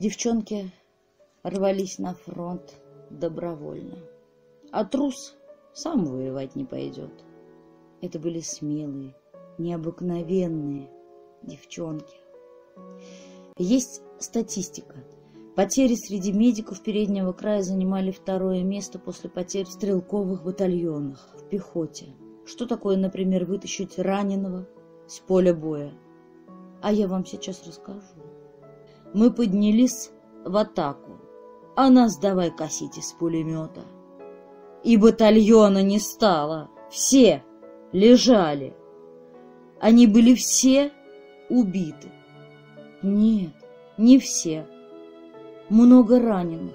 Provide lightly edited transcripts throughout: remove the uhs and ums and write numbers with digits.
Девчонки рвались на фронт добровольно, а трус сам воевать не пойдет. Это были смелые, необыкновенные девчонки. Есть статистика. Потери среди медиков переднего края занимали 2-е место после потерь в стрелковых батальонах, в пехоте. Что такое, например, вытащить раненого с поля боя? А я вам сейчас расскажу. Мы поднялись в атаку, а нас давай косить из пулемета. И батальона не стало, все лежали. Они были все убиты. Нет, не все. Много раненых.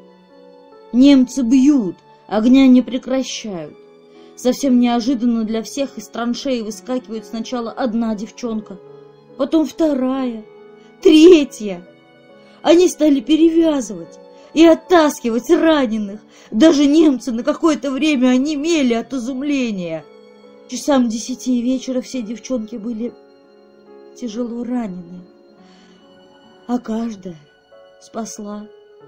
Немцы бьют, огня не прекращают. Совсем неожиданно для всех из траншеи выскакивает сначала одна девчонка, потом 2-я, 3-я. Они стали перевязывать и оттаскивать раненых. Даже немцы на какое-то время онемели от изумления. Часам 10 вечера все девчонки были тяжело ранены, а каждая спасла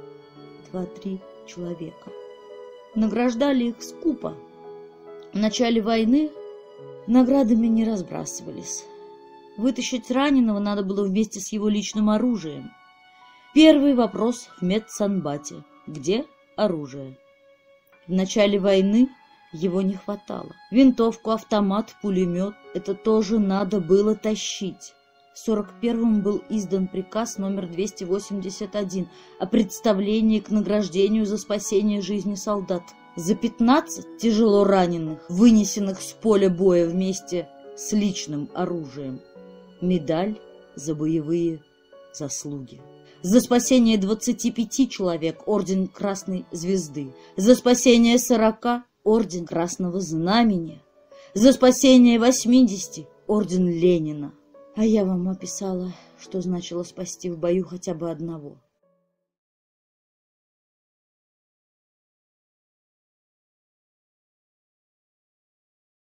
2-3 человека. Награждали их скупо. В начале войны наградами не разбрасывались. Вытащить раненого надо было вместе с его личным оружием. Первый вопрос в медсанбате. Где оружие? В начале войны его не хватало. Винтовку, автомат, пулемет – это тоже надо было тащить. В 41-м был издан приказ номер 281 о представлении к награждению за спасение жизни солдат. За 15 тяжело раненых, вынесенных с поля боя вместе с личным оружием, медаль за боевые заслуги. За спасение 25 человек орден Красной Звезды. За спасение 40 орден Красного Знамени. За спасение 80 орден Ленина. А я вам описала, что значило спасти в бою хотя бы одного.